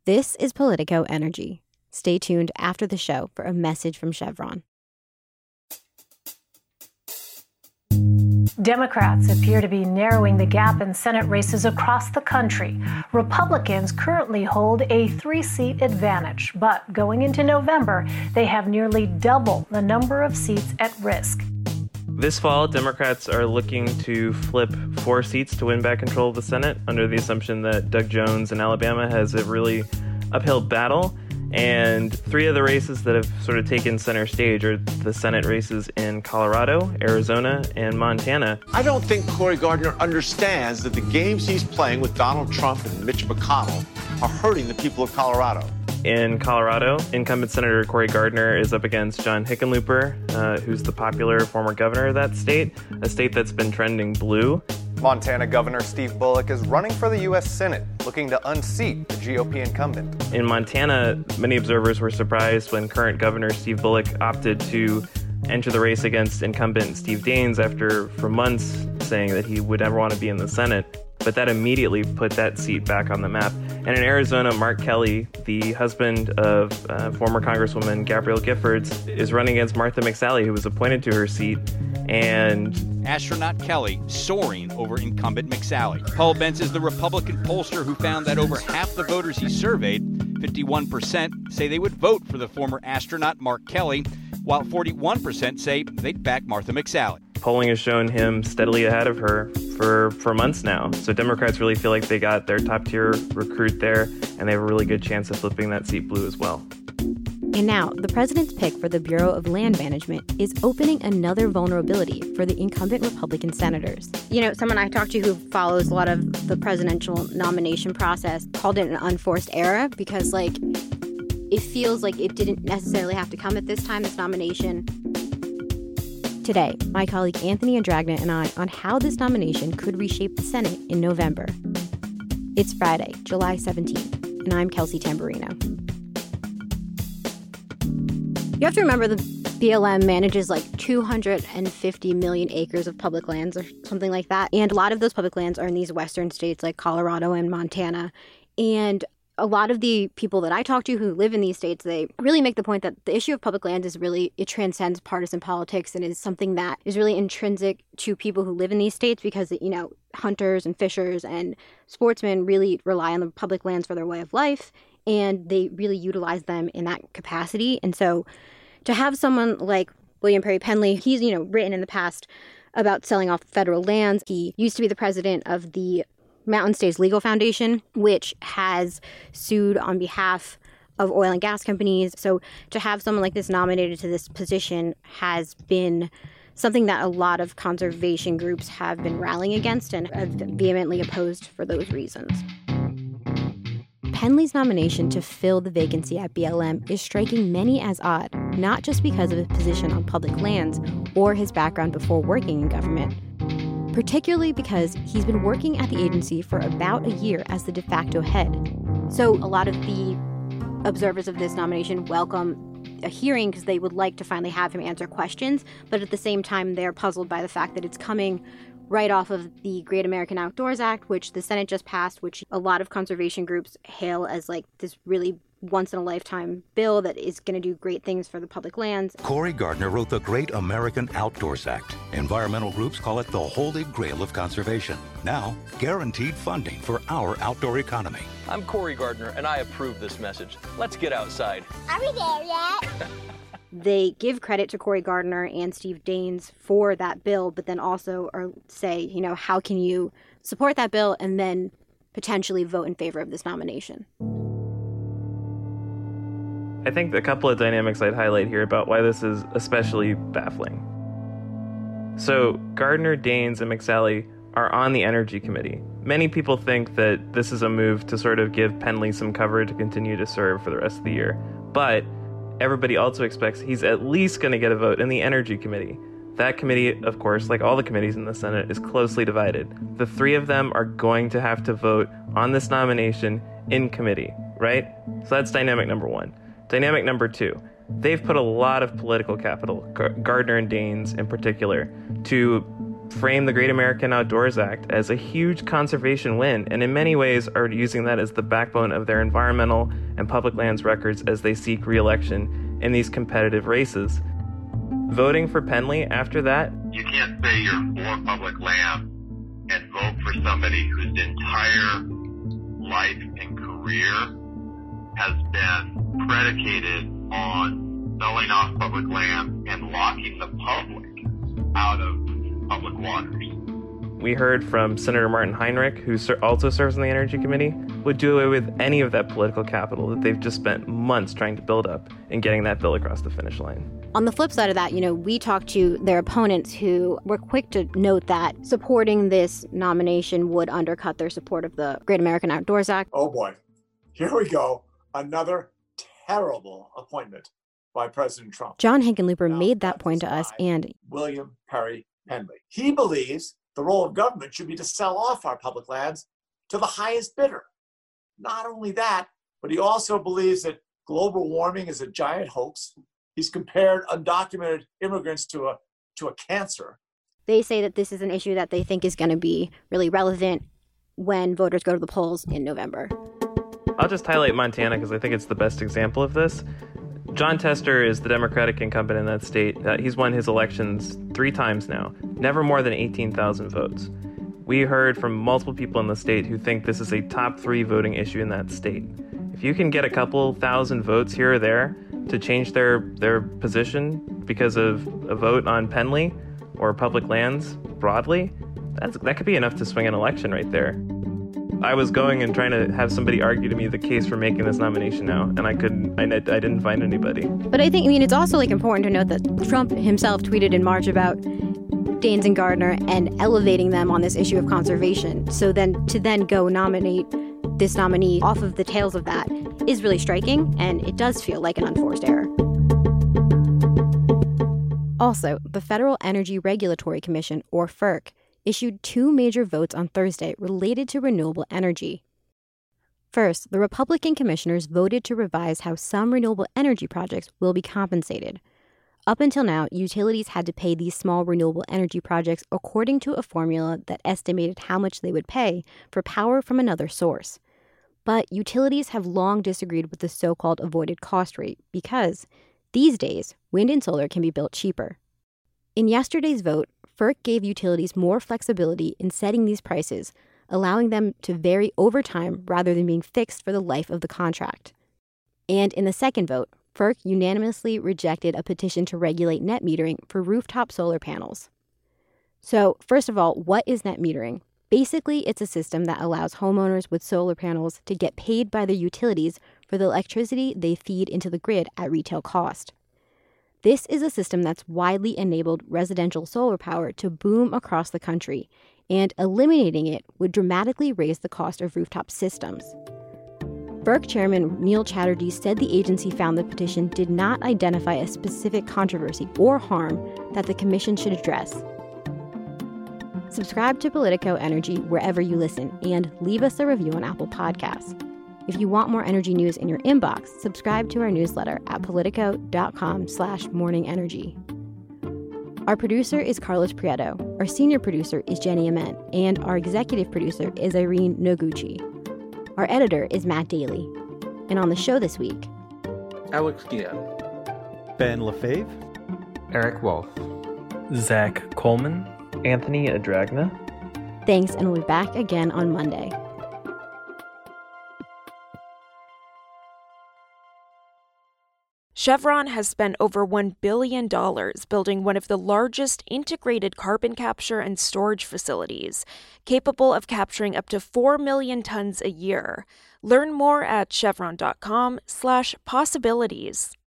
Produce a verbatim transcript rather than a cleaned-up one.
This is Politico Energy. Stay tuned after the show for a message from Chevron. Democrats appear to be narrowing the gap in Senate races across the country. Republicans currently hold a three-seat advantage, but going into November, they have nearly double the number of seats at risk. This fall, Democrats are looking to flip four seats to win back control of the Senate under the assumption that Doug Jones in Alabama has a really uphill battle. And three of the races that have sort of taken center stage are the Senate races in Colorado, Arizona, and Montana. I don't think Cory Gardner understands that the games he's playing with Donald Trump and Mitch McConnell are hurting the people of Colorado. In Colorado, incumbent Senator Cory Gardner is up against John Hickenlooper, uh, who's the popular former governor of that state, a state that's been trending blue. Montana Governor Steve Bullock is running for the U S Senate, looking to unseat the G O P incumbent. In Montana, many observers were surprised when current Governor Steve Bullock opted to enter the race against incumbent Steve Daines after, for months, saying that he would never want to be in the Senate. But that immediately put that seat back on the map. And in Arizona, Mark Kelly, the husband of uh, former Congresswoman Gabrielle Giffords, is running against Martha McSally, who was appointed to her seat. And astronaut Kelly soaring over incumbent McSally. Paul Bentz is the Republican pollster who found that over half the voters he surveyed, fifty-one percent, say they would vote for the former astronaut Mark Kelly, while forty-one percent say they'd back Martha McSally. Polling has shown him steadily ahead of her for, for months now. So Democrats really feel like they got their top-tier recruit there, and they have a really good chance of flipping that seat blue as well. And now, the president's pick for the Bureau of Land Management is opening another vulnerability for the incumbent Republican senators. You know, someone I talked to who follows a lot of the presidential nomination process called it an unforced error because, like, it feels like it didn't necessarily have to come at this time, this nomination. Today, my colleague Anthony Andragna and I on how this nomination could reshape the Senate in November. It's Friday, July seventeenth, and I'm Kelsey Tamburino. You have to remember the B L M manages like two hundred fifty million acres of public lands or something like that. And a lot of those public lands are in these western states like Colorado and Montana. And a lot of the people that I talk to who live in these states, they really make the point that the issue of public land is really, it transcends partisan politics and is something that is really intrinsic to people who live in these states because, you know, hunters and fishers and sportsmen really rely on the public lands for their way of life, and they really utilize them in that capacity. And so to have someone like William Perry Penley, he's, you know, written in the past about selling off federal lands. He used to be the president of the Mountain States Legal Foundation, which has sued on behalf of oil and gas companies. So to have someone like this nominated to this position has been something that a lot of conservation groups have been rallying against and have vehemently opposed for those reasons. Penley's nomination to fill the vacancy at B L M is striking many as odd, not just because of his position on public lands or his background before working in government, particularly because he's been working at the agency for about a year as the de facto head. So a lot of the observers of this nomination welcome a hearing because they would like to finally have him answer questions, but at the same time, they're puzzled by the fact that it's coming right off of the Great American Outdoors Act, which the Senate just passed, which a lot of conservation groups hail as like this really once-in-a-lifetime bill that is going to do great things for the public lands. Cory Gardner wrote the Great American Outdoors Act. Environmental groups call it the holy grail of conservation. Now, guaranteed funding for our outdoor economy. I'm Cory Gardner, and I approve this message. Let's get outside. Are we there yet? They give credit to Cory Gardner and Steve Daines for that bill, but then also are, say, you know, how can you support that bill and then potentially vote in favor of this nomination? I think a couple of dynamics I'd highlight here about why this is especially baffling. So Gardner, Daines, and McSally are on the Energy Committee. Many people think that this is a move to sort of give Penley some cover to continue to serve for the rest of the year. But everybody also expects he's at least going to get a vote in the Energy Committee. That committee, of course, like all the committees in the Senate, is closely divided. The three of them are going to have to vote on this nomination in committee, right? So that's dynamic number one. Dynamic number two, they've put a lot of political capital, Gardner and Daines in particular, to frame the Great American Outdoors Act as a huge conservation win, and in many ways are using that as the backbone of their environmental and public lands records as they seek re-election in these competitive races. Voting for Penley after that, you can't say you're for public land and vote for somebody whose entire life and career has been predicated on selling off public land and locking the public out of public waters. We heard from Senator Martin Heinrich, who ser- also serves on the Energy Committee, would do away with any of that political capital that they've just spent months trying to build up in getting that bill across the finish line. On the flip side of that, you know, we talked to their opponents who were quick to note that supporting this nomination would undercut their support of the Great American Outdoors Act. Oh boy, here we go. Another terrible appointment by President Trump. John Hickenlooper now, made that point to us, and William Perry Penley. He believes the role of government should be to sell off our public lands to the highest bidder. Not only that, but he also believes that global warming is a giant hoax. He's compared undocumented immigrants to a to a cancer. They say that this is an issue that they think is going to be really relevant when voters go to the polls in November. I'll just highlight Montana because I think it's the best example of this. Jon Tester is the Democratic incumbent in that state. Uh, he's won his elections three times now, never more than eighteen thousand votes. We heard from multiple people in the state who think this is a top three voting issue in that state. If you can get a couple thousand votes here or there to change their, their position because of a vote on Penley or public lands broadly, that's, that could be enough to swing an election right there. I was going and trying to have somebody argue to me the case for making this nomination now, and I couldn't, I, I didn't find anybody. But I think, I mean, it's also like important to note that Trump himself tweeted in March about Daines and Gardner and elevating them on this issue of conservation. So then to then go nominate this nominee off of the tails of that is really striking, and it does feel like an unforced error. Also, the Federal Energy Regulatory Commission, or F E R C, issued two major votes on Thursday related to renewable energy. First, the Republican commissioners voted to revise how some renewable energy projects will be compensated. Up until now, utilities had to pay these small renewable energy projects according to a formula that estimated how much they would pay for power from another source. But utilities have long disagreed with the so-called avoided cost rate because, these days, wind and solar can be built cheaper. In yesterday's vote, F E R C gave utilities more flexibility in setting these prices, allowing them to vary over time rather than being fixed for the life of the contract. And in the second vote, F E R C unanimously rejected a petition to regulate net metering for rooftop solar panels. So, first of all, what is net metering? Basically, it's a system that allows homeowners with solar panels to get paid by their utilities for the electricity they feed into the grid at retail cost. This is a system that's widely enabled residential solar power to boom across the country, and eliminating it would dramatically raise the cost of rooftop systems. F E R C Chairman Neil Chatterjee said the agency found the petition did not identify a specific controversy or harm that the commission should address. Subscribe to Politico Energy wherever you listen, and leave us a review on Apple Podcasts. If you want more energy news in your inbox, subscribe to our newsletter at politico.com slash morningenergy. Our producer is Carlos Prieto, our senior producer is Jenny Ament, and our executive producer is Irene Noguchi. Our editor is Matt Daly. And on the show this week, Alex Guillen, Ben Lefebvre, Eric Wolf, Zach Coleman, Anthony Adragna. Thanks, and we'll be back again on Monday. Chevron has spent over one billion dollars building one of the largest integrated carbon capture and storage facilities, capable of capturing up to four million tons a year. Learn more at chevron.com slash possibilities.